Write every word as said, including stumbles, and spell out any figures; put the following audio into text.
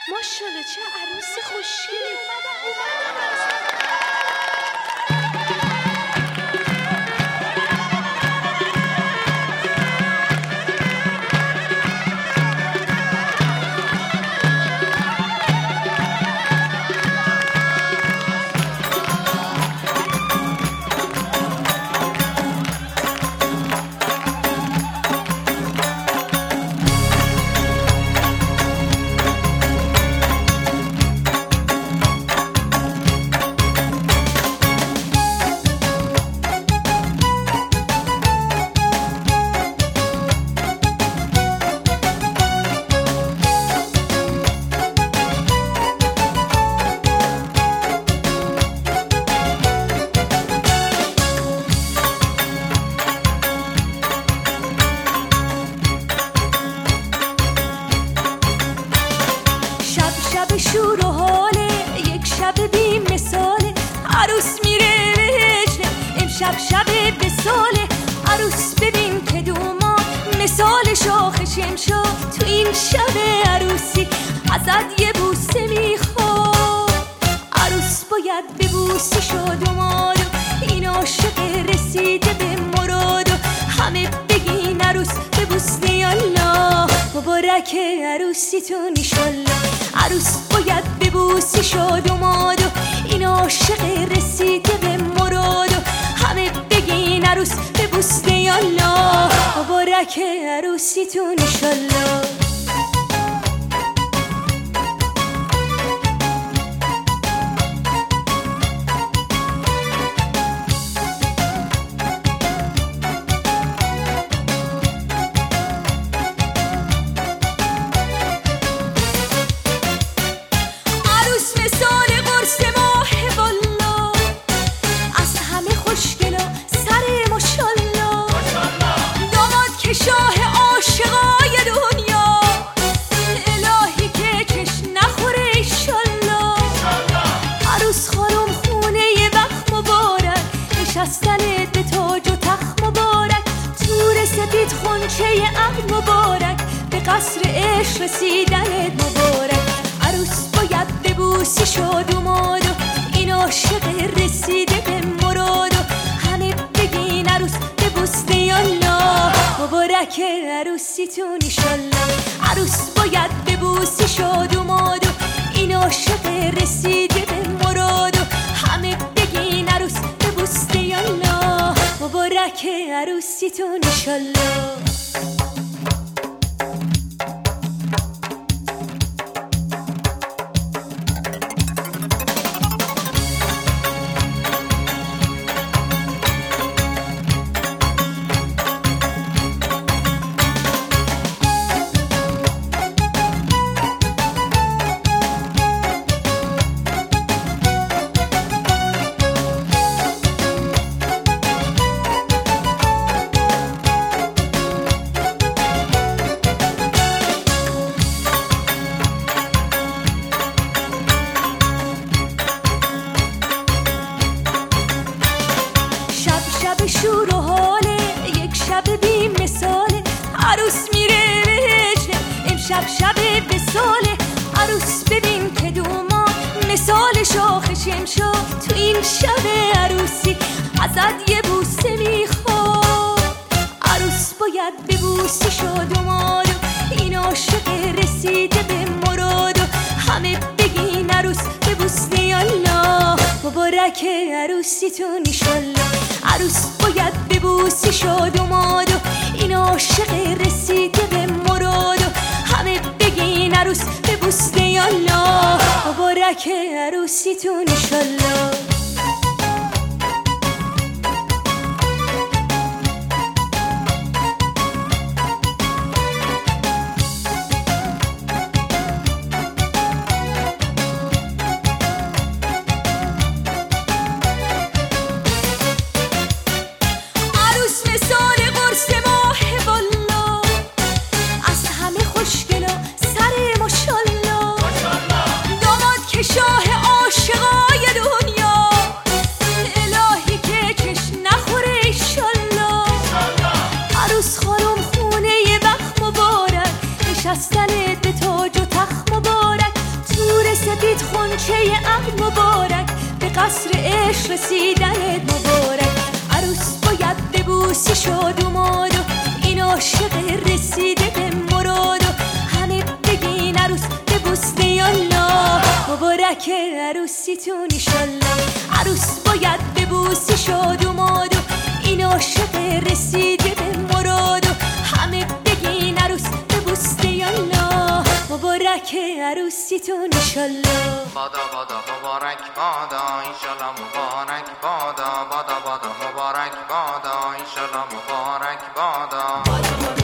ماشاءالله چه عروس خوشگلی اومدن. شور و حاله یک شب بی مثاله، عروس میره وجده امشب شب وصاله. عروس ببین که دوماد مثال شاخ شمشا، تو این شب عروسی ازت یه بوسه میخواد. عروس باید ببوسی شادوماد و این عاشق رسیده به مراد و همه بگین عروس ببوسه یالله، مبارک عروسیتون ایشالله. عروس باید ببوسی شادوماد و این عاشق رسیده به مراد و همه بگین عروس ببوسه یالله، مبارک عروسیتون ایشالله. شاه عاشقای دنیا الهی که کش نخوره ایشالله. عروس خانم خونه وقت مبارک، نشستنت به تاج و تخت مبارک، تور سپید خونچه عقد مبارک، به قصر عشق رسیدنت مبارک. عروس باید ببوسی شادوماد و این عاشق رسیده به مراد و همه بگین عروس ببوسه یالله، مبارک عروسیتون ایشالله. عروس باید ببوسی شادوماد و این عاشق رسیده به مراد و همه بگین عروس ببوسه یالله، مبارک عروسیتون ایشالله. شور و حاله یک شب بی مثاله، عروس میره وجده امشب شب وصاله. عروس ببین که دوماد مثال شاخ شمشا، تو این شب عروسی ازت یه بوسه میخواد. عروس باید ببوسی شادوماد و این عاشق رسیده به مراد و همه بگین عروس ببوسه یالله، مبارک عروسیتون ایشالله. عروس باید ببوسی شادوماد و این عاشق رسیده به مراد و همه بگین عروس ببوسه یالله، مبارک عروسیتون ایشالله. شاه عاشقای دنیا کوچه عقد مبارک، به قصر عشق رسیدنت مبارک. عروس باید ببوسی شاد و ماد و این عاشق رسیده به مراد و همه بگین عروس ببوسته یالله، مبارک عروسیتون ایشالله. عروس باید ببوسی شاد و ماد و این عاشق رسیده به مراد و همه بگین عروس ببوسته یالله، مبارک عروسیتون ایشالله. بادا بادا مبارک بادا ایشالله مبارک بادا بادا بادا مبارک بادا ایشالله مبارک بادا.